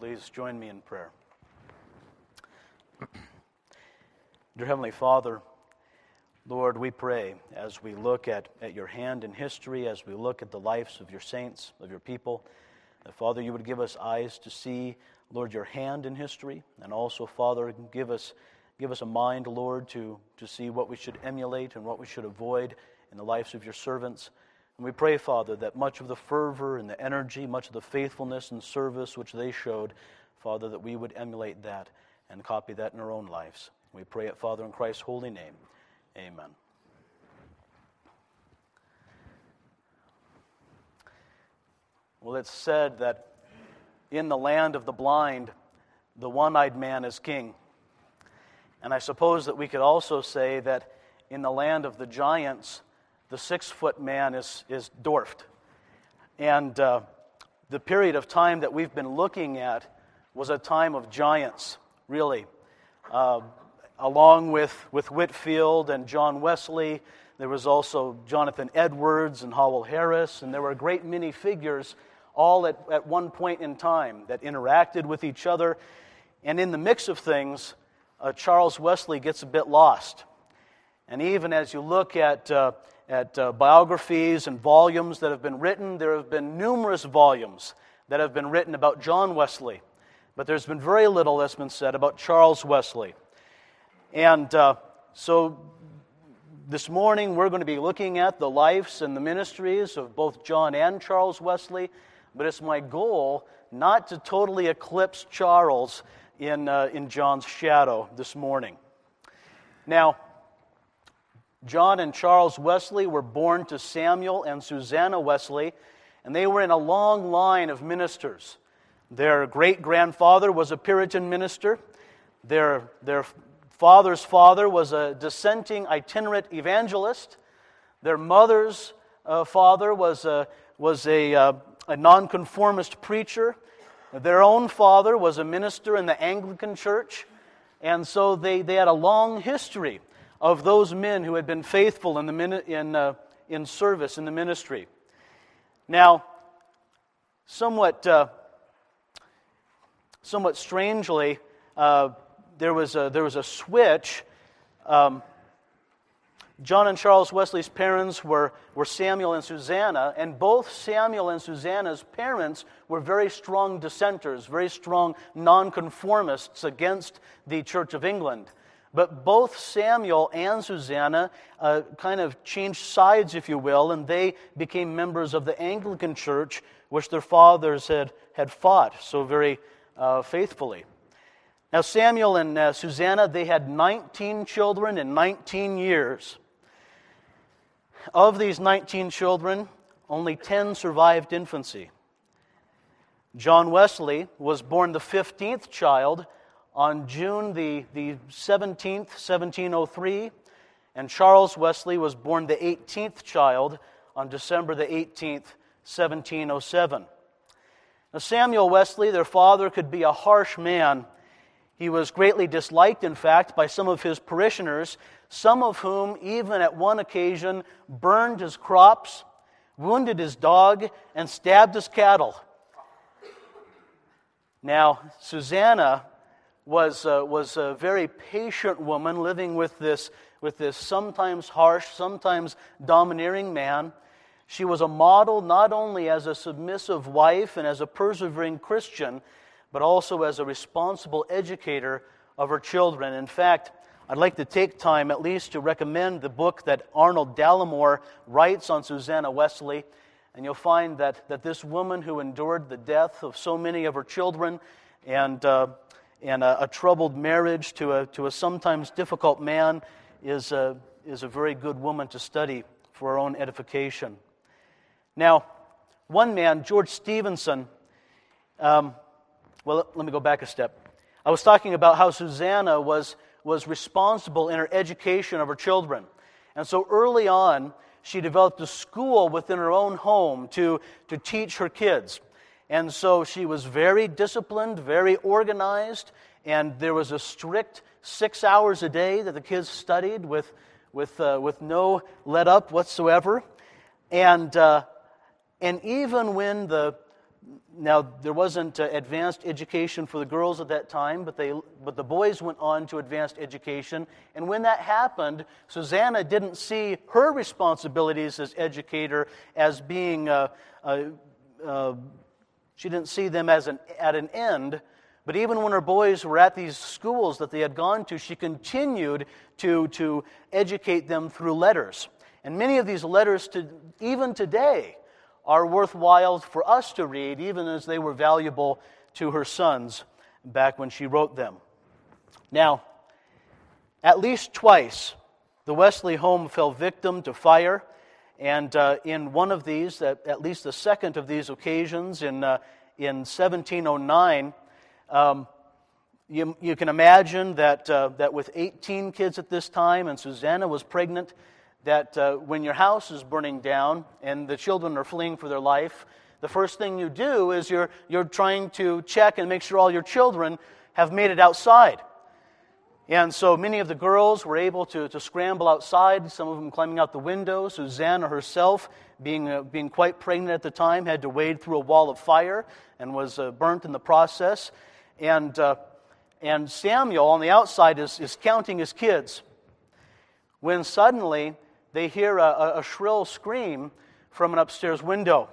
please join me in prayer. Dear Heavenly Father, Lord, we pray as we look at your hand in history, as we look at the lives of your saints, of your people, that, Father, you would give us eyes to see, Lord, your hand in history, and also, Father, give us a mind, Lord, to see what we should emulate and what we should avoid in the lives of your servants. And we pray, Father, that much of the fervor and the energy, much of the faithfulness and service which they showed, Father, that we would emulate that and copy that in our own lives. We pray it, Father, in Christ's holy name. Amen. Well, it's said that in the land of the blind, the one-eyed man is king. And I suppose that we could also say that in the land of the giants, the 6-foot man is dwarfed. And the period of time that we've been looking at was a time of giants, really. Along with Whitefield and John Wesley, there was also Jonathan Edwards and Howell Harris, and there were a great many figures all at one point in time that interacted with each other. And in the mix of things, Charles Wesley gets a bit lost. And even as you look at biographies and volumes that have been written, there have been numerous volumes that have been written about John Wesley. But there's been very little that's been said about Charles Wesley. And so this morning we're going to be looking at the lives and the ministries of both John and Charles Wesley. But it's my goal not to totally eclipse Charles in John's shadow this morning. Now, John and Charles Wesley were born to Samuel and Susanna Wesley, and they were in a long line of ministers. Their great-grandfather was a Puritan minister. Their father's father was a dissenting itinerant evangelist. Their mother's father was a nonconformist preacher. Their own father was a minister in the Anglican Church. And so they had a long history of those men who had been faithful in service in the ministry. Now, somewhat strangely, there was a switch. John and Charles Wesley's parents were Samuel and Susanna, and both Samuel and Susanna's parents were very strong dissenters, very strong nonconformists against the Church of England. But both Samuel and Susanna kind of changed sides, if you will, and they became members of the Anglican Church, which their fathers had fought so very faithfully. Now, Samuel and Susanna, they had 19 children in 19 years. Of these 19 children, only 10 survived infancy. John Wesley was born the 15th child on June the 17th, 1703, and Charles Wesley was born the 18th child on December the 18th, 1707. Now, Samuel Wesley, their father, could be a harsh man. He was greatly disliked, in fact, by some of his parishioners, some of whom, even at one occasion, burned his crops, wounded his dog, and stabbed his cattle. Now, Susanna was a very patient woman living with this sometimes harsh, sometimes domineering man. She was a model not only as a submissive wife and as a persevering Christian, but also as a responsible educator of her children. In fact, I'd like to take time at least to recommend the book that Arnold Dallimore writes on Susanna Wesley, and you'll find that this woman who endured the death of so many of her children and a troubled marriage to a sometimes difficult man is a very good woman to study for our own edification. Now, one man, George Stevenson, well, let me go back a step. I was talking about how Susanna was responsible in her education of her children. And so early on, she developed a school within her own home to teach her kids. And so she was very disciplined, very organized, and there was a strict 6 hours a day that the kids studied with no let up whatsoever. And even when the Now, there wasn't advanced education for the girls at that time, but the boys went on to advanced education. And when that happened, Susanna didn't see her responsibilities as educator as being, she didn't see them as at an end. But even when her boys were at these schools that they had gone to, she continued to educate them through letters. And many of these letters, even today, are worthwhile for us to read, even as they were valuable to her sons back when she wrote them. Now, at least twice, the Wesley home fell victim to fire, and in one of these, at least the second of these occasions, in 1709, you can imagine that with 18 kids at this time, and Susanna was pregnant, that when your house is burning down and the children are fleeing for their life, the first thing you do is you're trying to check and make sure all your children have made it outside. And so many of the girls were able to scramble outside, some of them climbing out the window. Susanna herself, being quite pregnant at the time, had to wade through a wall of fire and was burnt in the process. And Samuel on the outside is counting his kids, when suddenly they hear a shrill scream from an upstairs window.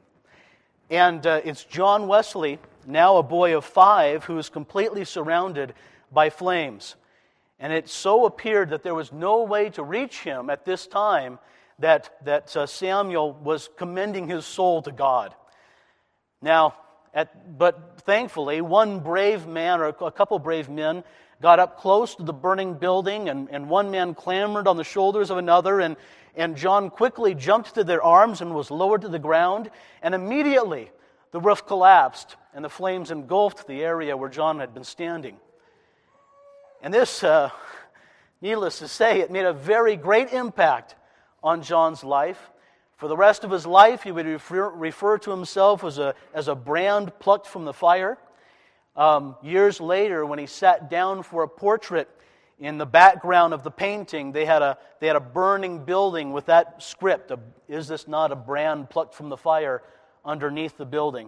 And it's John Wesley, now a boy of 5, who is completely surrounded by flames. And it so appeared that there was no way to reach him at this time that Samuel was commending his soul to God. Now, but thankfully, one brave man, or a couple brave men, got up close to the burning building, and one man clambered on the shoulders of another, and John quickly jumped to their arms and was lowered to the ground, and immediately the roof collapsed, and the flames engulfed the area where John had been standing. And this, needless to say, it made a very great impact on John's life. For the rest of his life, he would refer to himself as a brand plucked from the fire. Years later, when he sat down for a portrait, in the background of the painting, they had a burning building with that script, "Is this not a brand plucked from the fire?" underneath the building.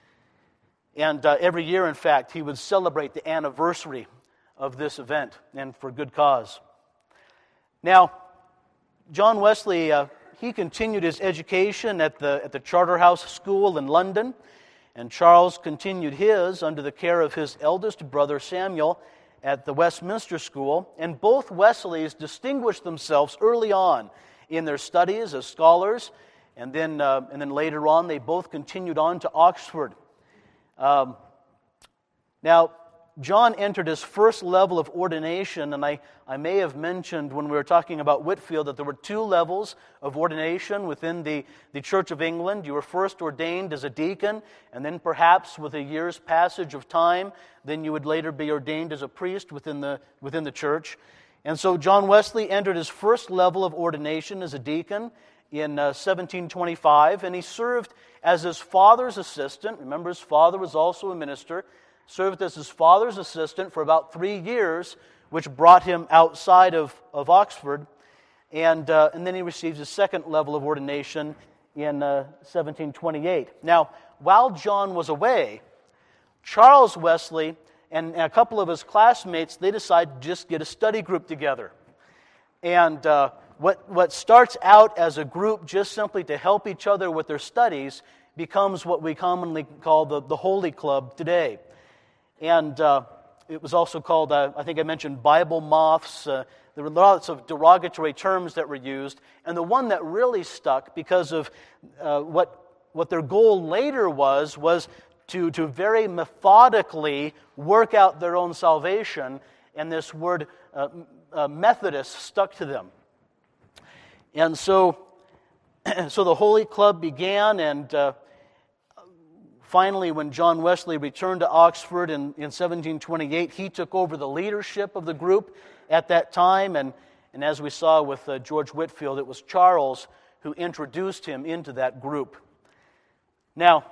And every year, in fact, he would celebrate the anniversary of this event, and for good cause. Now, John Wesley, he continued his education at the Charterhouse School in London, and Charles continued his under the care of his eldest brother Samuel at the Westminster School. And both Wesleys distinguished themselves early on in their studies as scholars, and then later on they both continued on to Oxford. Now, John entered his first level of ordination, and I may have mentioned when we were talking about Whitefield that there were 2 levels of ordination within the Church of England. You were first ordained as a deacon, and then perhaps with a year's passage of time, then you would later be ordained as a priest within the church. And so John Wesley entered his first level of ordination as a deacon in 1725, and he served as his father's assistant. Remember, his father was also a minister. Served as his father's assistant for about 3 years, which brought him outside of Oxford. And then he received his second level of ordination in 1728. Now, while John was away, Charles Wesley and a couple of his classmates, they decided to just get a study group together. And what starts out as a group just simply to help each other with their studies becomes what we commonly call the Holy Club today. And it was also called, I think I mentioned, Bible moths. There were lots of derogatory terms that were used. And the one that really stuck because of what their goal later was to very methodically work out their own salvation. And this word Methodist stuck to them. And so the Holy Club began, and finally, when John Wesley returned to Oxford in 1728, he took over the leadership of the group at that time. And as we saw with George Whitefield, it was Charles who introduced him into that group. Now,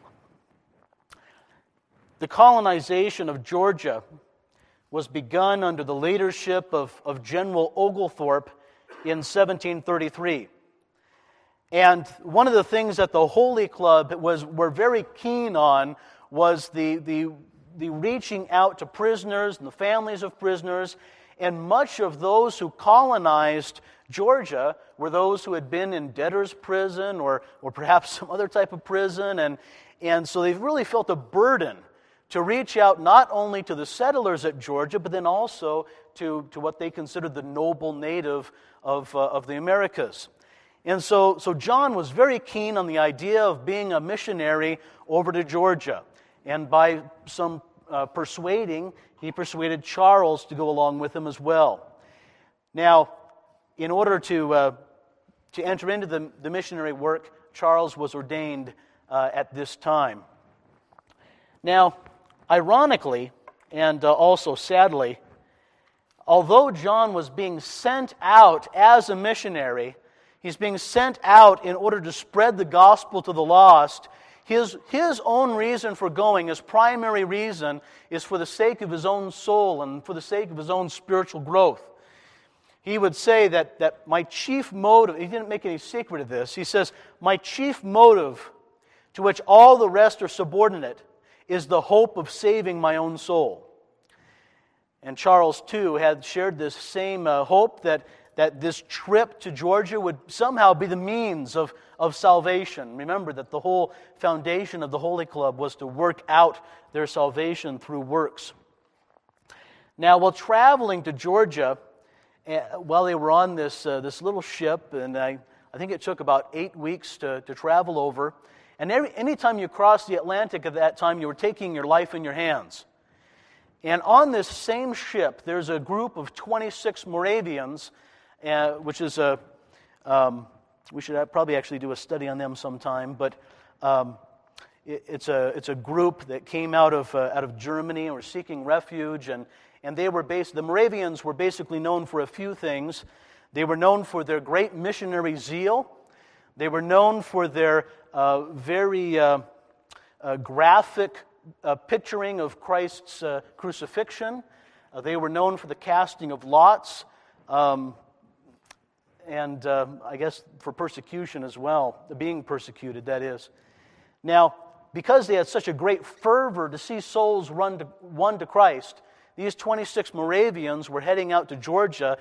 the colonization of Georgia was begun under the leadership of General Oglethorpe in 1733. And one of the things that the Holy Club were very keen on was the reaching out to prisoners and the families of prisoners. And much of those who colonized Georgia were those who had been in debtor's prison or perhaps some other type of prison. And so they really felt a burden to reach out not only to the settlers at Georgia, but then also to what they considered the noble native of the Americas. And so John was very keen on the idea of being a missionary over to Georgia. And by some persuading, he persuaded Charles to go along with him as well. Now, in order to enter into the missionary work, Charles was ordained at this time. Now, ironically, and also sadly, although John was being sent out as a missionary, he's being sent out in order to spread the gospel to the lost. His own reason for going, his primary reason, is for the sake of his own soul and for the sake of his own spiritual growth. He would say that my chief motive, he didn't make any secret of this, he says, my chief motive, to which all the rest are subordinate, is the hope of saving my own soul. And Charles, too, had shared this same hope that this trip to Georgia would somehow be the means of salvation. Remember that the whole foundation of the Holy Club was to work out their salvation through works. Now, while traveling to Georgia, while they were on this little ship, and I think it took about 8 weeks to travel over, and anytime you crossed the Atlantic at that time, you were taking your life in your hands. And on this same ship, there's a group of 26 Moravians, which is we should probably actually do a study on them sometime, but it's a group that came out of Germany and were seeking refuge, and they were the Moravians were basically known for a few things. They were known for their great missionary zeal. They were known for their very graphic picturing of Christ's crucifixion. They were known for the casting of lots. And I guess for persecution as well, being persecuted, that is. Now, because they had such a great fervor to see souls won to Christ, these 26 Moravians were heading out to Georgia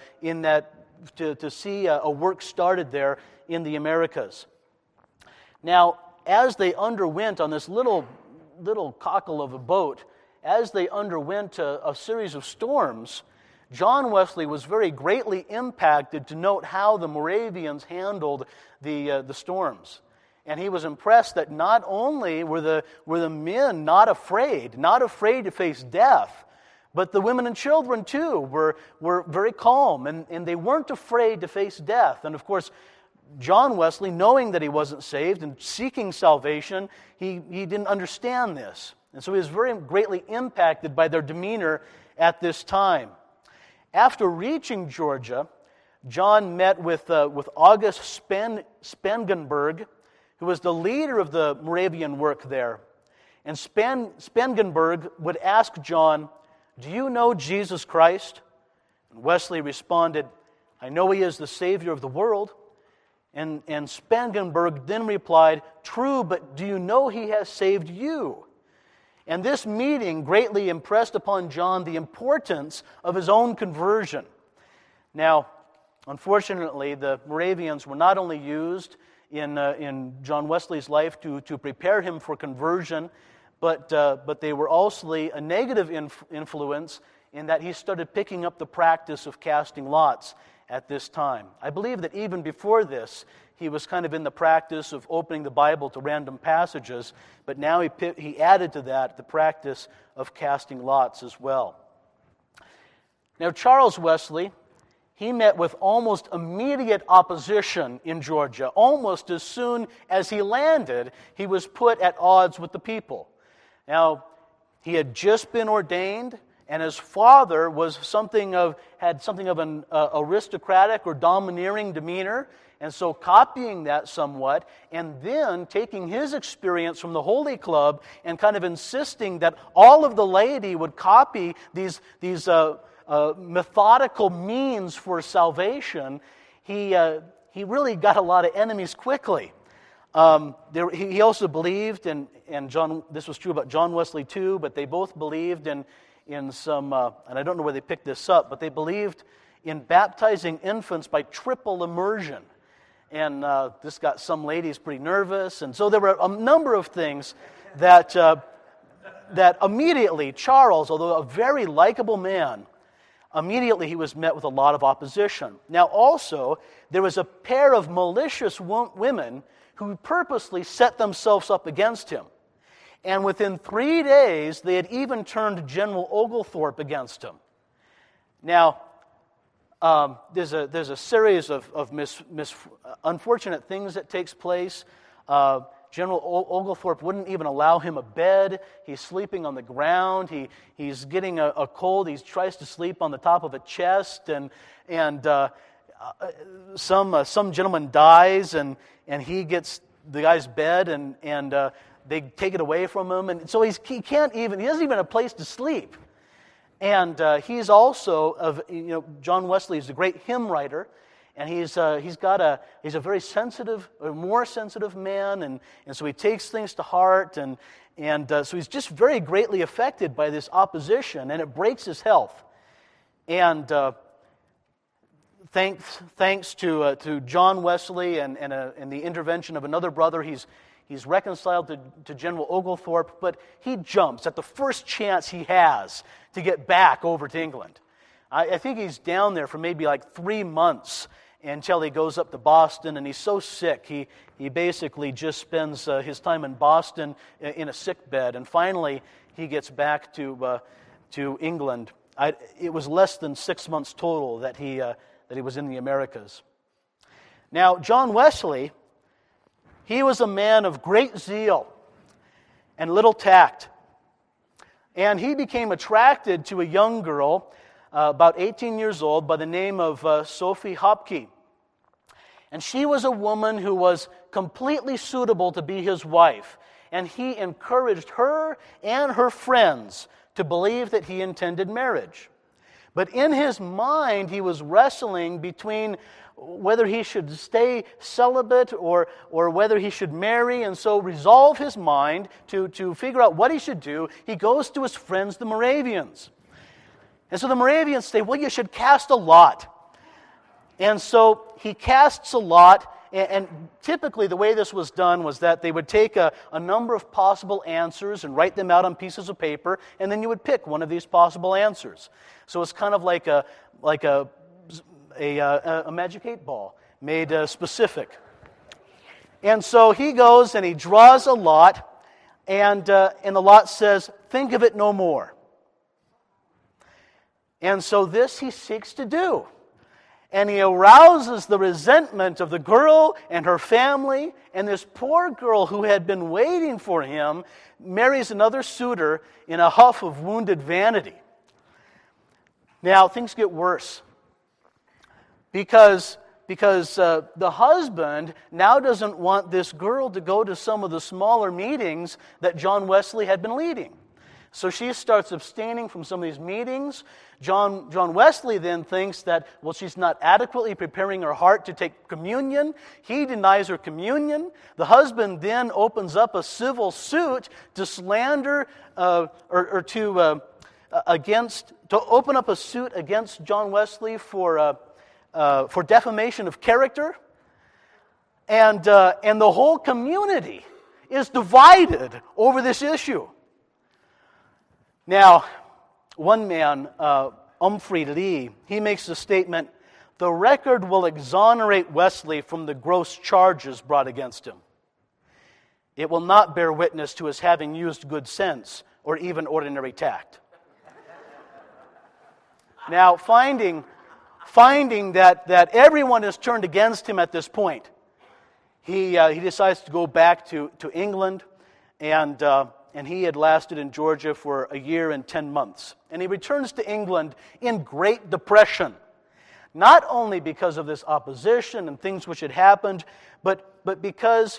to see a work started there in the Americas. Now, as they underwent on this little cockle of a boat, as they underwent a series of storms, John Wesley was very greatly impacted to note how the Moravians handled the storms. And he was impressed that not only were the men not afraid to face death, but the women and children too were very calm, and they weren't afraid to face death. And of course, John Wesley, knowing that he wasn't saved and seeking salvation, he didn't understand this. And so he was very greatly impacted by their demeanor at this time. After reaching Georgia, John met with August Spangenberg, who was the leader of the Moravian work there. And Spangenberg would ask John, "Do you know Jesus Christ?" And Wesley responded, "I know He is the Savior of the world." And Spangenberg then replied, "True, but do you know He has saved you?" And this meeting greatly impressed upon John the importance of his own conversion. Now, unfortunately, the Moravians were not only used in John Wesley's life to prepare him for conversion, but they were also a negative influence in that he started picking up the practice of casting lots at this time. I believe that even before this, he was kind of in the practice of opening the Bible to random passages, but now he added to that the practice of casting lots as well. Now, Charles Wesley, he met with almost immediate opposition in Georgia. Almost as soon as he landed, he was put at odds with the people. Now, he had just been ordained, and his father had something of an aristocratic or domineering demeanor, and so copying that somewhat, and then taking his experience from the Holy Club and kind of insisting that all of the laity would copy these methodical means for salvation, he he really got a lot of enemies quickly. He also believed, and this was true about John Wesley too, but they both believed in some, and I don't know where they picked this up, but they believed in baptizing infants by triple immersion. And this got some ladies pretty nervous, and so there were a number of things that immediately Charles, although a very likable man, immediately he was met with a lot of opposition. Now also, there was a pair of malicious women who purposely set themselves up against him. And within 3 days, they had even turned General Oglethorpe against him. Now, there's a series of unfortunate things that takes place. General Oglethorpe wouldn't even allow him a bed. He's sleeping on the ground. He's getting a cold. He tries to sleep on the top of a chest, and some gentleman dies, and he gets the guy's bed, and they take it away from him, and so he doesn't even have a place to sleep. And he's also John Wesley is a great hymn writer, and he's a very sensitive, or more sensitive man, and so he takes things to heart, and so he's just very greatly affected by this opposition, and it breaks his health. And thanks to John Wesley and the intervention of another brother, he's reconciled to General Oglethorpe, but he jumps at the first chance he has to get back over to England. I think he's down there for maybe like 3 months until he goes up to Boston, and he's so sick, he basically just spends his time in Boston in a sick bed, and finally he gets back to England. It was less than 6 months total that he was in the Americas. Now, John Wesley, he was a man of great zeal and little tact. And he became attracted to a young girl, about 18 years old, by the name of Sophie Hopke. And she was a woman who was completely suitable to be his wife. And he encouraged her and her friends to believe that he intended marriage. But in his mind, he was wrestling between whether he should stay celibate or whether he should marry, and so resolve his mind to figure out what he should do. He goes to his friends, the Moravians. And so the Moravians say, well, you should cast a lot. And so he casts a lot, and typically the way this was done was that they would take a number of possible answers and write them out on pieces of paper, and then you would pick one of these possible answers. So it's kind of like a Magic 8 Ball made specific. And so he goes and he draws a lot, and the lot says, think of it no more. And so this he seeks to do. And he arouses the resentment of the girl and her family, and this poor girl who had been waiting for him marries another suitor in a huff of wounded vanity. Now, things get worse. Because the husband now doesn't want this girl to go to some of the smaller meetings that John Wesley had been leading. So she starts abstaining from some of these meetings. John Wesley then thinks that, well, she's not adequately preparing her heart to take communion. He denies her communion. The husband then opens up a civil suit to slander or to open up a suit against John Wesley for defamation of character, and the whole community is divided over this issue. Now, one man, Humphrey Lee, he makes the statement, the record will exonerate Wesley from the gross charges brought against him. It will not bear witness to his having used good sense or even ordinary tact. Now, finding that everyone is turned against him at this point, he decides to go back to England, and he had lasted in Georgia for 1 year and 10 months. And he returns to England in great depression, not only because of this opposition and things which had happened, but because,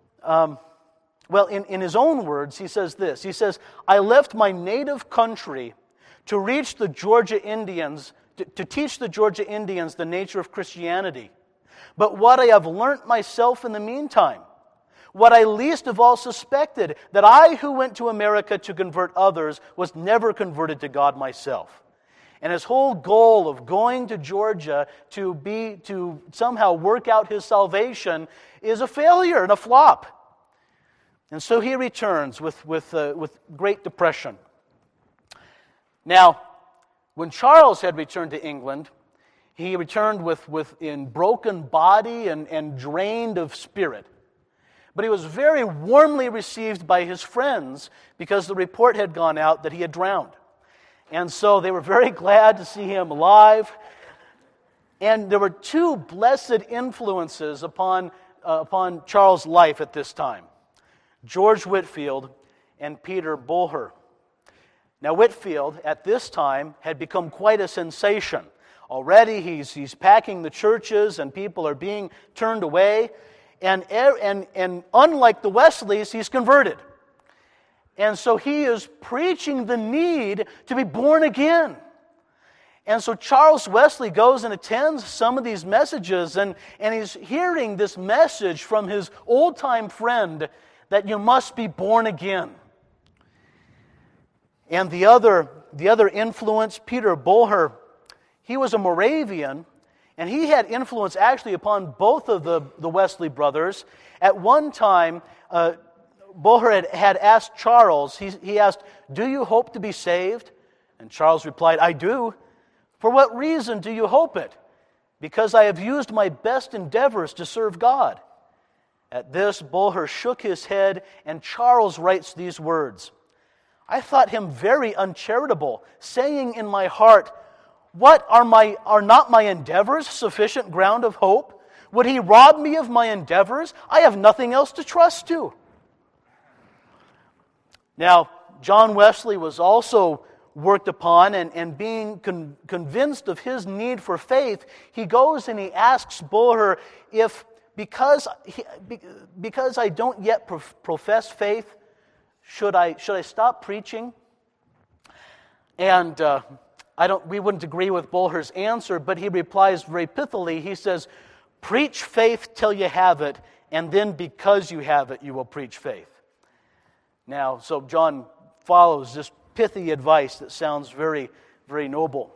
in his own words, he says this. He says, I left my native country to reach the Georgia Indians, to teach the Georgia Indians the nature of Christianity. But what I have learnt myself in the meantime, what I least of all suspected, that I who went to America to convert others was never converted to God myself. And his whole goal of going to Georgia to somehow work out his salvation is a failure and a flop. And so he returns with great depression. Now, when Charles had returned to England, he returned in broken body and drained of spirit. But he was very warmly received by his friends because the report had gone out that he had drowned. And so they were very glad to see him alive. And there were two blessed influences upon Charles' life at this time: George Whitefield and Peter Boulher. Now, Whitefield, at this time, had become quite a sensation. Already he's packing the churches and people are being turned away. And unlike the Wesleys, he's converted. And so he is preaching the need to be born again. And so Charles Wesley goes and attends some of these messages, and he's hearing this message from his old-time friend that you must be born again. And the other influence, Peter Boulher, he was a Moravian, and he had influence actually upon both of the Wesley brothers. At one time, Boulher had asked Charles, he asked, "Do you hope to be saved?" And Charles replied, "I do." "For what reason do you hope it?" "Because I have used my best endeavors to serve God." At this, Boulher shook his head, and Charles writes these words: "I thought him very uncharitable, saying in my heart, 'What are not my endeavors sufficient ground of hope? Would he rob me of my endeavors? I have nothing else to trust to.'" Now, John Wesley was also worked upon, and being convinced of his need for faith, he goes and he asks Boulher if, because I don't yet profess faith, should I stop preaching? And we wouldn't agree with Boulher's answer, but he replies very pithily. He says, "Preach faith till you have it, and then because you have it, you will preach faith." Now, so John follows this pithy advice that sounds very, very noble.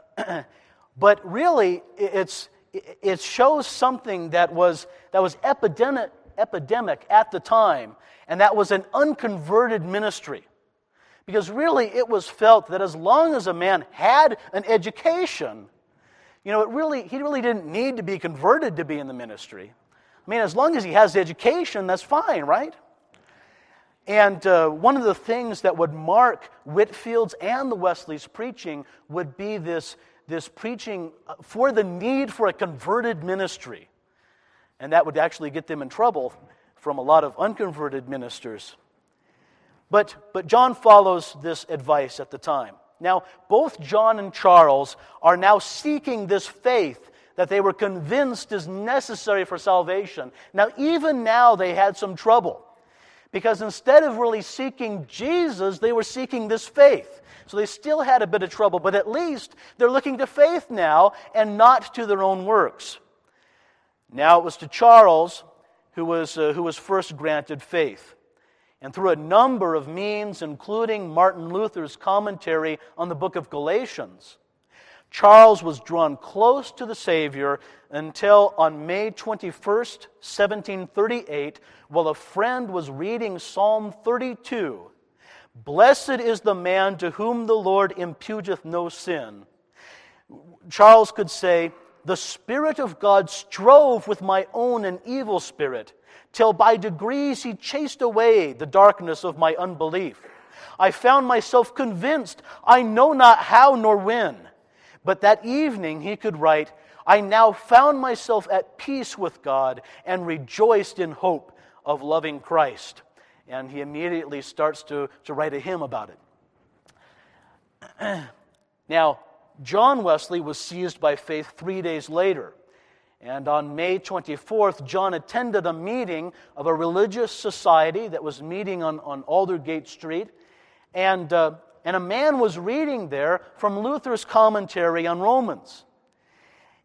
But really, it shows something that was epidemic at the time, and that was an unconverted ministry. Because really, it was felt that as long as a man had an education, he really didn't need to be converted to be in the ministry. I mean, as long as he has the education, that's fine, right? And one of the things that would mark Whitefield's and the Wesleys' preaching would be this preaching for the need for a converted ministry. And that would actually get them in trouble from a lot of unconverted ministers. But John follows this advice at the time. Now, both John and Charles are now seeking this faith that they were convinced is necessary for salvation. Now, even now, they had some trouble. Because instead of really seeking Jesus, they were seeking this faith. So they still had a bit of trouble, but at least they're looking to faith now and not to their own works. Now it was to Charles who was first granted faith. And through a number of means, including Martin Luther's commentary on the book of Galatians, Charles was drawn close to the Savior until on May 21st, 1738, while a friend was reading Psalm 32, "Blessed is the man to whom the Lord imputeth no sin." Charles could say, "The Spirit of God strove with my own and evil spirit, till by degrees he chased away the darkness of my unbelief. I found myself convinced, I know not how nor when. But that evening he could write, I now found myself at peace with God and rejoiced in hope of loving Christ." And he immediately starts to write a hymn about it. Now, John Wesley was seized by faith 3 days later. And on May 24th, John attended a meeting of a religious society that was meeting on Aldergate Street. And a man was reading there from Luther's commentary on Romans.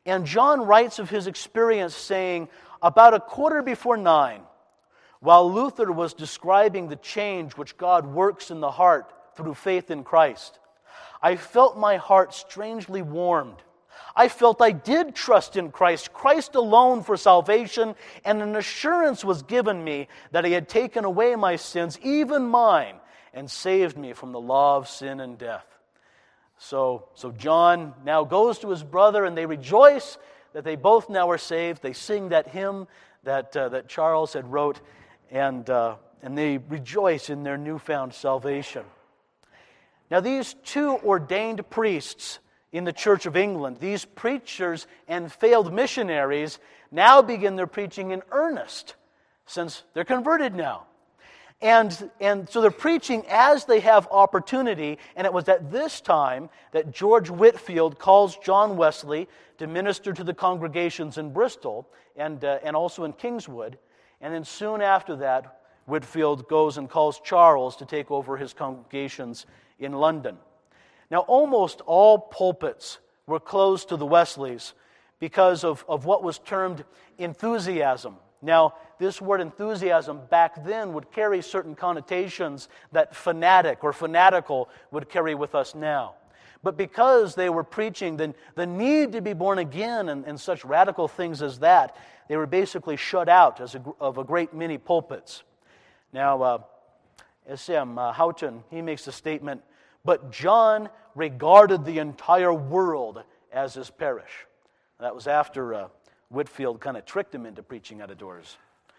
And John writes of his experience saying, about 9:15, while Luther was describing the change which God works in the heart through faith in Christ, I felt my heart strangely warmed. I felt I did trust in Christ, Christ alone for salvation, and an assurance was given me that He had taken away my sins, even mine, and saved me from the law of sin and death. So John now goes to his brother, and they rejoice that they both now are saved. They sing that hymn that Charles had wrote, and they rejoice in their newfound salvation. Now, these two ordained priests in the Church of England, these preachers and failed missionaries, now begin their preaching in earnest, since they're converted now. And so they're preaching as they have opportunity, and it was at this time that George Whitefield calls John Wesley to minister to the congregations in Bristol and also in Kingswood. And then soon after that, Whitefield goes and calls Charles to take over his congregations in London. Now, almost all pulpits were closed to the Wesleys because of what was termed enthusiasm. Now, this word enthusiasm back then would carry certain connotations that fanatic or fanatical would carry with us now. But because they were preaching the need to be born again and such radical things as that, they were basically shut out of a great many pulpits. Now, S.M. Houghton, he makes the statement, "But John regarded the entire world as his parish." That was after Whitefield kind of tricked him into preaching out of doors.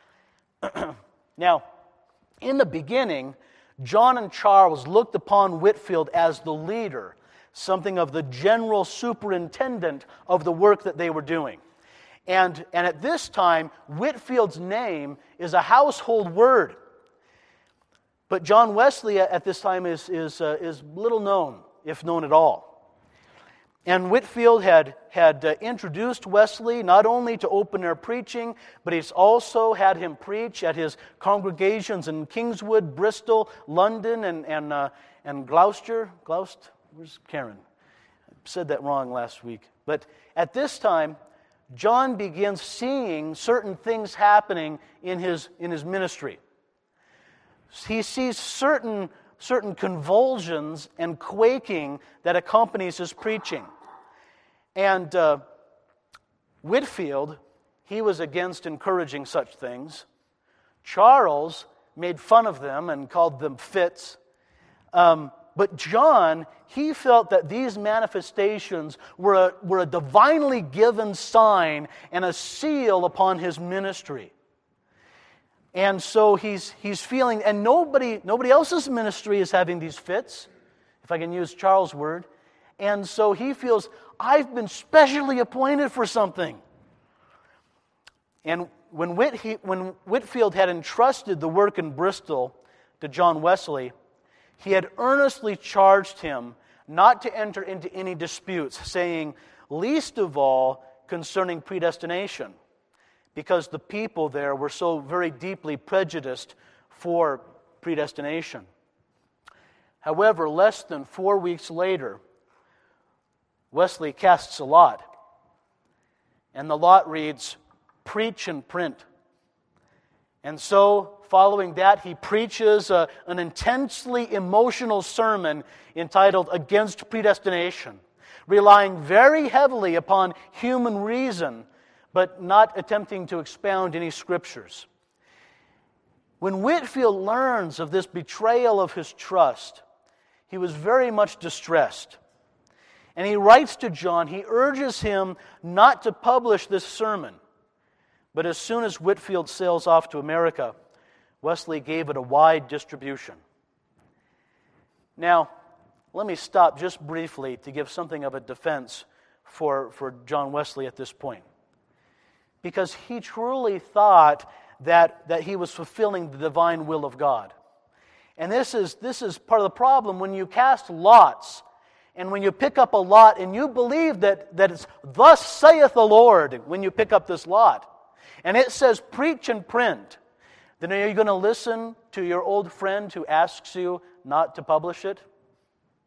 Now, in the beginning, John and Charles looked upon Whitefield as the leader, something of the general superintendent of the work that they were doing. And at this time, Whitefield's name is a household word. But John Wesley at this time is little known, if known at all. And Whitefield had introduced Wesley not only to open-air preaching, but he's also had him preach at his congregations in Kingswood, Bristol, London, and Gloucester. Where's Karen? I said that wrong last week. But at this time, John begins seeing certain things happening in his ministry. He sees certain convulsions and quaking that accompanies his preaching. And Whitefield, he was against encouraging such things. Charles made fun of them and called them fits. But John, he felt that these manifestations were a divinely given sign and a seal upon his ministry. And so he's feeling, and nobody else's ministry is having these fits, if I can use Charles' word. And so he feels, I've been specially appointed for something. And when Whitefield had entrusted the work in Bristol to John Wesley, he had earnestly charged him not to enter into any disputes, saying, least of all concerning predestination, because the people there were so very deeply prejudiced for predestination. However, less than 4 weeks later, Wesley casts a lot, and the lot reads, preach and print. And so, following that, he preaches an intensely emotional sermon entitled Against Predestination, relying very heavily upon human reason, but not attempting to expound any scriptures. When Whitefield learns of this betrayal of his trust, he was very much distressed. And he writes to John, he urges him not to publish this sermon. But as soon as Whitefield sails off to America, Wesley gave it a wide distribution. Now, let me stop just briefly to give something of a defense for John Wesley at this point. Because he truly thought that he was fulfilling the divine will of God. And this is part of the problem when you cast lots, and when you pick up a lot and you believe that it's thus saith the Lord when you pick up this lot, and it says preach and print, then are you going to listen to your old friend who asks you not to publish it?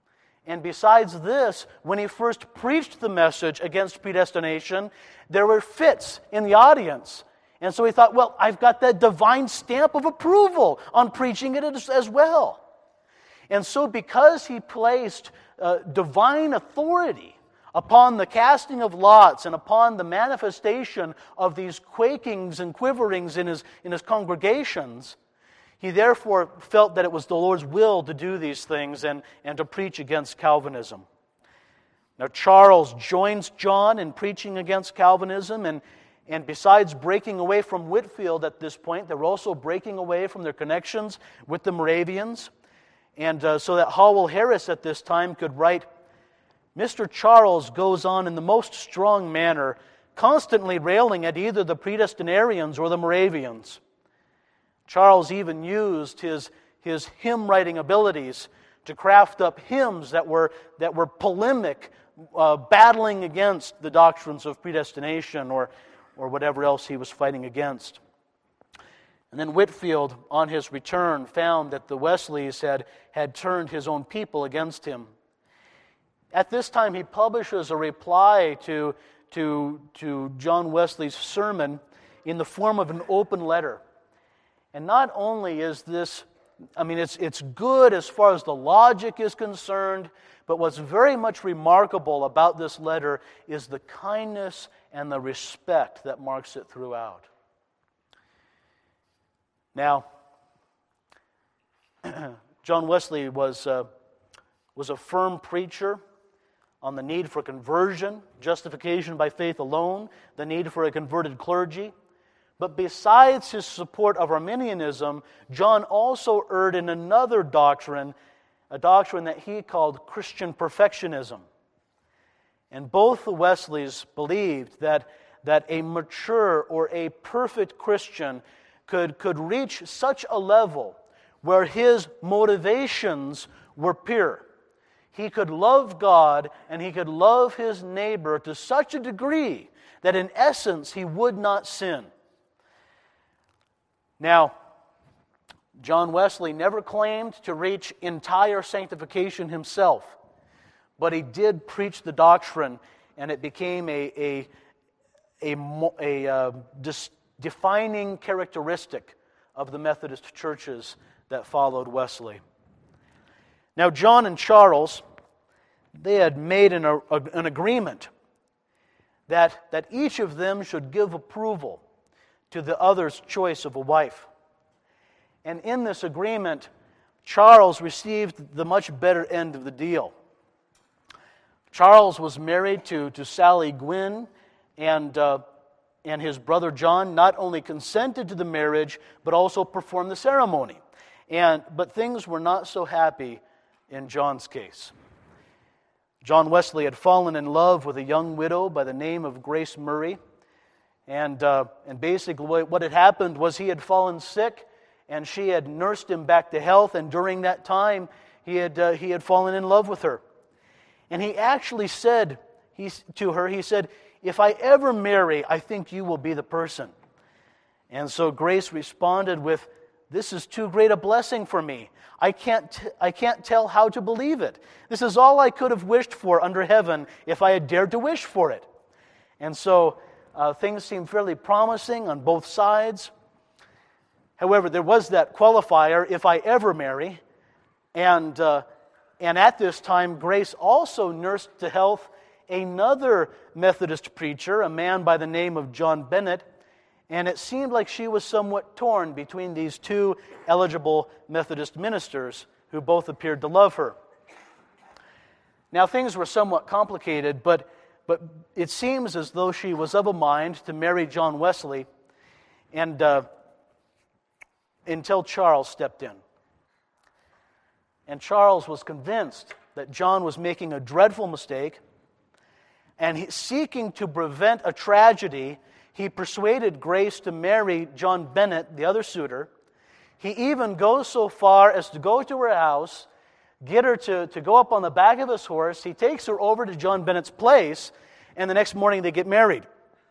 And besides this, when he first preached the message against predestination, there were fits in the audience. And so he thought, well, I've got that divine stamp of approval on preaching it as well. And so because he placed divine authority upon the casting of lots and upon the manifestation of these quakings and quiverings in his congregations, he therefore felt that it was the Lord's will to do these things and to preach against Calvinism. Now Charles joins John in preaching against Calvinism, and besides breaking away from Whitefield at this point, they were also breaking away from their connections with the Moravians. And so that Howell Harris at this time could write, Mr. Charles goes on in the most strong manner, constantly railing at either the predestinarians or the Moravians. Charles even used his hymn-writing abilities to craft up hymns that were polemic, battling against the doctrines of predestination or whatever else he was fighting against. And then Whitefield, on his return, found that the Wesleys had turned his own people against him. At this time, he publishes a reply to John Wesley's sermon in the form of an open letter. And not only is this, it's good as far as the logic is concerned, but what's very much remarkable about this letter is the kindness and the respect that marks it throughout. Now, John Wesley was a firm preacher on the need for conversion, justification by faith alone, the need for a converted clergy. But besides his support of Arminianism, John also erred in another doctrine, a doctrine that he called Christian perfectionism. And both the Wesleys believed that a mature or a perfect Christian could reach such a level where his motivations were pure. He could love God and he could love his neighbor to such a degree that in essence he would not sin. Now, John Wesley never claimed to reach entire sanctification himself, but he did preach the doctrine, and it became a defining characteristic of the Methodist churches that followed Wesley. Now, John and Charles, they had made an agreement that each of them should give approval to the other's choice of a wife. And in this agreement, Charles received the much better end of the deal. Charles was married to Sally Gwynn, and his brother John not only consented to the marriage, but also performed the ceremony. But things were not so happy in John's case. John Wesley had fallen in love with a young widow by the name of Grace Murray. And basically what had happened was he had fallen sick, and she had nursed him back to health, and during that time he had fallen in love with her. And he actually said to her, if I ever marry, I think you will be the person. And so Grace responded with, this is too great a blessing for me. I can't tell how to believe it. This is all I could have wished for under heaven if I had dared to wish for it. And so things seemed fairly promising on both sides. However, there was that qualifier, if I ever marry. And at this time, Grace also nursed to health another Methodist preacher, a man by the name of John Bennett, and it seemed like she was somewhat torn between these two eligible Methodist ministers who both appeared to love her. Now, things were somewhat complicated, but it seems as though she was of a mind to marry John Wesley, and until Charles stepped in. And Charles was convinced that John was making a dreadful mistake, and seeking to prevent a tragedy, he persuaded Grace to marry John Bennett, the other suitor. He even goes so far as to go to her house, get her to go up on the back of his horse. He takes her over to John Bennett's place, and the next morning they get married.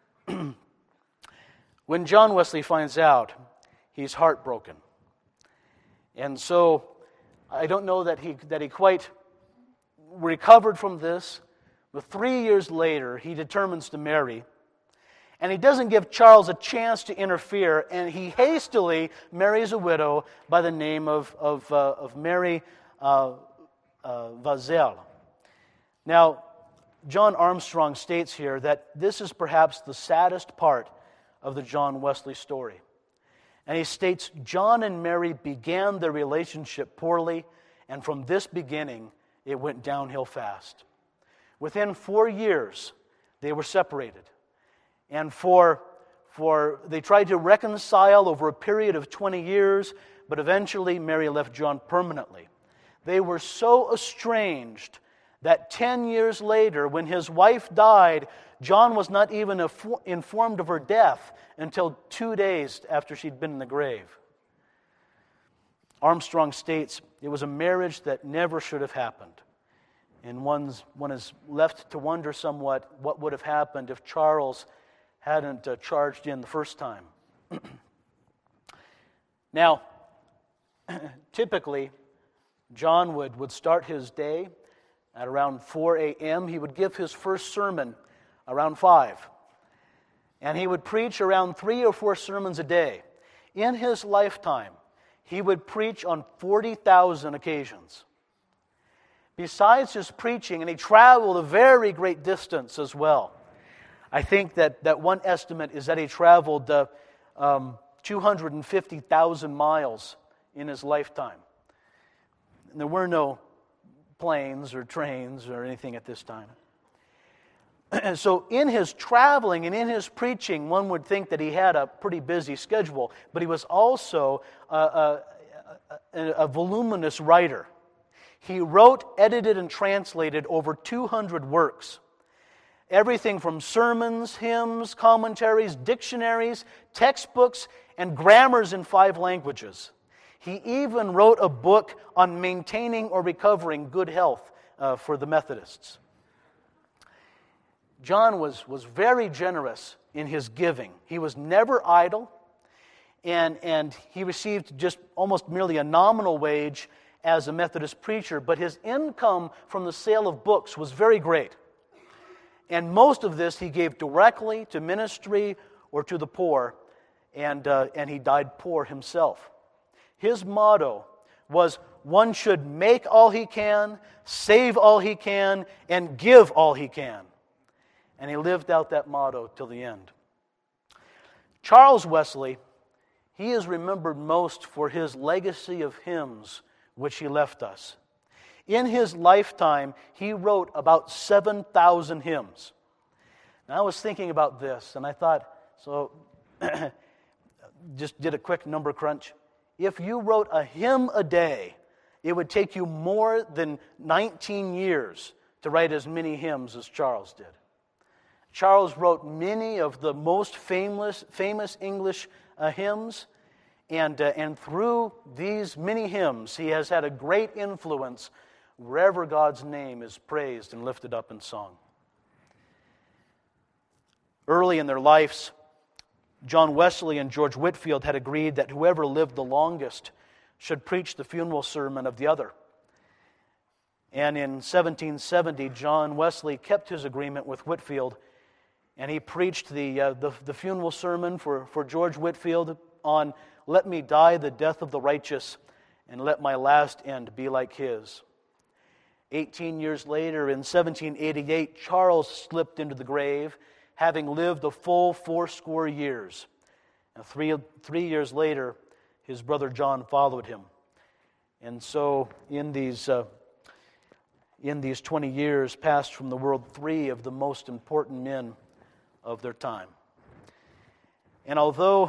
When John Wesley finds out, he's heartbroken. And so I don't know that he quite recovered from this, but 3 years later, he determines to marry. And he doesn't give Charles a chance to interfere, and he hastily marries a widow by the name of Mary Vazel. Now, John Armstrong states here that this is perhaps the saddest part of the John Wesley story. And he states, John and Mary began their relationship poorly, and from this beginning, it went downhill fast. Within 4 years, they were separated. And they tried to reconcile over a period of 20 years, but eventually Mary left John permanently. They were so estranged that 10 years later, when his wife died, John was not even informed of her death until 2 days after she'd been in the grave. Armstrong states, it was a marriage that never should have happened. And one is left to wonder somewhat what would have happened if Charles hadn't charged in the first time. Now, typically, John would start his day at around 4 a.m. He would give his first sermon around 5. And he would preach around 3 or 4 sermons a day. In his lifetime, he would preach on 40,000 occasions. Besides his preaching, and he traveled a very great distance as well. I think that one estimate is that he traveled 250,000 miles in his lifetime. And there were no planes or trains or anything at this time. And so in his traveling and in his preaching, one would think that he had a pretty busy schedule, but he was also a voluminous writer. He wrote, edited, and translated over 200 works. Everything from sermons, hymns, commentaries, dictionaries, textbooks, and grammars in 5 languages. He even wrote a book on maintaining or recovering good health for the Methodists. John was very generous in his giving. He was never idle, and he received just almost merely a nominal wage as a Methodist preacher, but his income from the sale of books was very great. And most of this he gave directly to ministry or to the poor, and he died poor himself. His motto was, one should make all he can, save all he can, and give all he can. And he lived out that motto till the end. Charles Wesley, he is remembered most for his legacy of hymns which he left us. In his lifetime, he wrote about 7,000 hymns. Now, I was thinking about this, and I thought, so just did a quick number crunch. If you wrote a hymn a day, it would take you more than 19 years to write as many hymns as Charles did. Charles wrote many of the most famous English hymns, and through these many hymns, he has had a great influence wherever God's name is praised and lifted up in song. Early in their lives, John Wesley and George Whitefield had agreed that whoever lived the longest should preach the funeral sermon of the other. And in 1770, John Wesley kept his agreement with Whitefield, and he preached the funeral sermon for George Whitefield on "Let me die the death of the righteous, and let my last end be like his." 18 years later, in 1788, Charles slipped into the grave, having lived a full 80 years. And three years later, his brother John followed him. And so, in these 20 years, passed from the world 3 of the most important men of their time. And although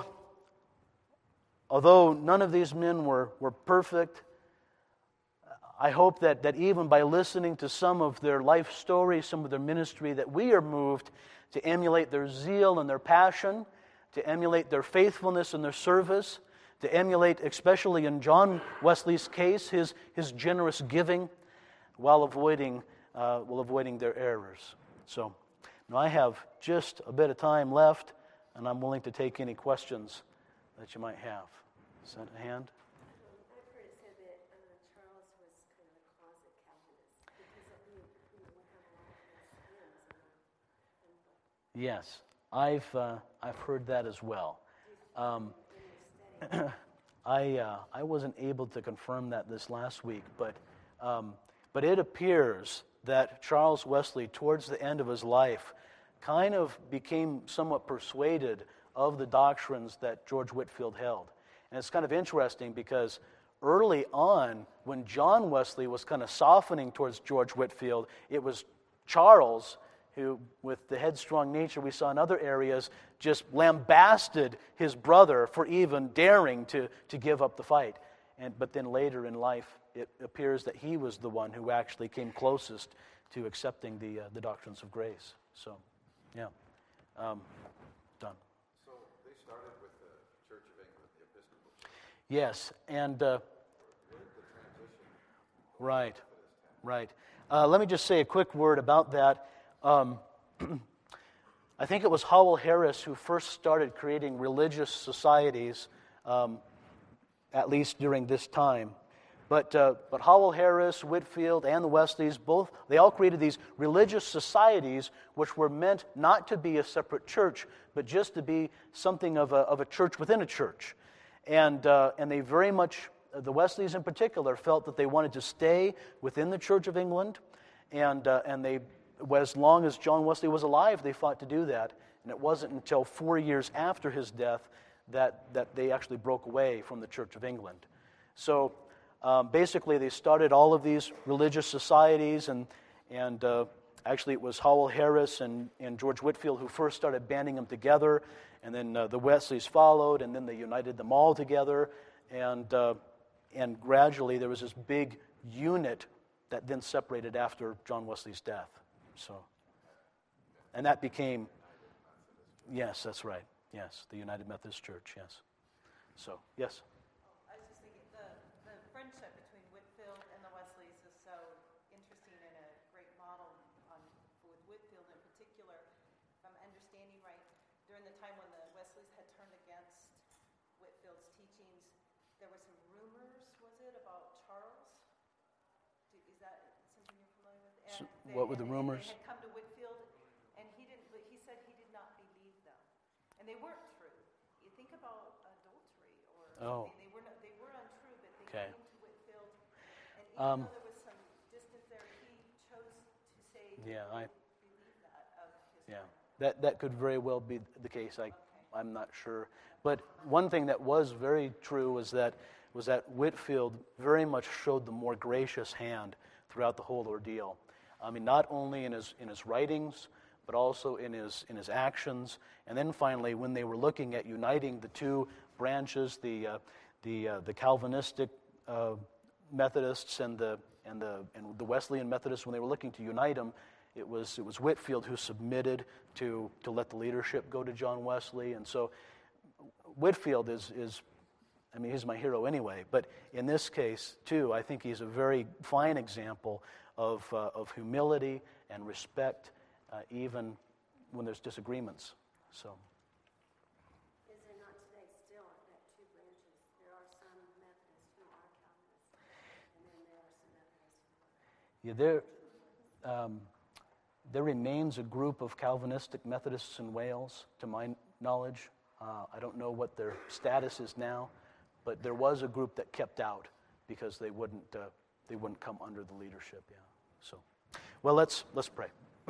none of these men were perfect, I hope that even by listening to some of their life stories, some of their ministry, that we are moved to emulate their zeal and their passion, to emulate their faithfulness and their service, to emulate, especially in John Wesley's case, his generous giving, while avoiding their errors. So, now I have just a bit of time left, and I'm willing to take any questions that you might have. Send a hand. I've heard it said that Charles was kind of a closet Calvinist because he Yes, I've heard that as well. I wasn't able to confirm that this last week, but it appears that Charles Wesley, towards the end of his life, kind of became somewhat persuaded of the doctrines that George Whitefield held. And it's kind of interesting because early on, when John Wesley was kind of softening towards George Whitefield, it was Charles who, with the headstrong nature we saw in other areas, just lambasted his brother for even daring to give up the fight. But then later in life, it appears that he was the one who actually came closest to accepting the doctrines of grace. So, yeah. Done. So they started with the Church of England, the Episcopal Church. Yes, and Where did the transition from right, Methodist to? right. Let me just say a quick word about that. I think it was Howell Harris who first started creating religious societies, at least during this time. But Howell Harris, Whitefield, and the Wesleys, they all created these religious societies which were meant not to be a separate church, but just to be something of a church within a church. And they very much, the Wesleys in particular, felt that they wanted to stay within the Church of England, and they, as long as John Wesley was alive, they fought to do that. And it wasn't until 4 years after his death that they actually broke away from the Church of England. So basically, they started all of these religious societies, and actually it was Howell Harris and George Whitefield who first started banding them together, and then the Wesleys followed, and then they united them all together, and gradually there was this big unit that then separated after John Wesley's death. So, and that became, yes, that's right, yes, the United Methodist Church, yes. So, yes. I was just thinking, the friendship between Whitefield and the Wesleys is so interesting and a great model with Whitefield in particular. If I'm understanding right, during the time when the Wesleys had turned against Whitefield's teachings, there were some rumors, was it, about Charles? Is that something you're familiar with? What were the rumors? They had come to Whitefield, and he said he did not believe them, and they weren't true. You think about adultery or something. They were untrue, but they came to Whitefield, and even though there was some distance there, he chose to say he believed that of his friend. That could very well be the case. I'm not sure. But one thing that was very true was that Whitefield very much showed the more gracious hand throughout the whole ordeal. I mean, not only in his writings, but also in his actions. And then finally, when they were looking at uniting the two branches, the Calvinistic Methodists and the Wesleyan Methodists, when they were looking to unite them, it was Whitefield who submitted to let the leadership go to John Wesley. And so Whitefield is he's my hero anyway. But in this case, too, I think he's a very fine example of humility and respect, even when there's disagreements. So. Is there not today still at two branches? There are some Methodists who are Calvinists, and then there are some Methodists who are. Yeah, there remains a group of Calvinistic Methodists in Wales, to my knowledge. I don't know what their status is now, but there was a group that kept out because they wouldn't come under the leadership. Yeah. So, well, let's pray.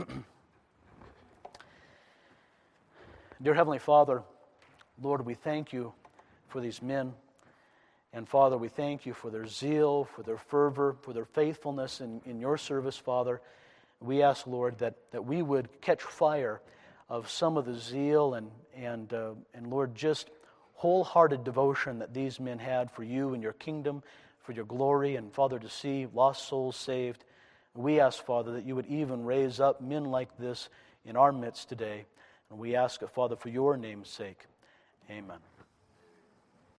Dear Heavenly Father, Lord, we thank you for these men. And Father, we thank you for their zeal, for their fervor, for their faithfulness in your service, Father. We ask, Lord, that we would catch fire of some of the zeal and Lord, just wholehearted devotion that these men had for you and your kingdom, for your glory, and Father, to see lost souls saved. We ask, Father, that you would even raise up men like this in our midst today. And we ask it, Father, for your name's sake. Amen.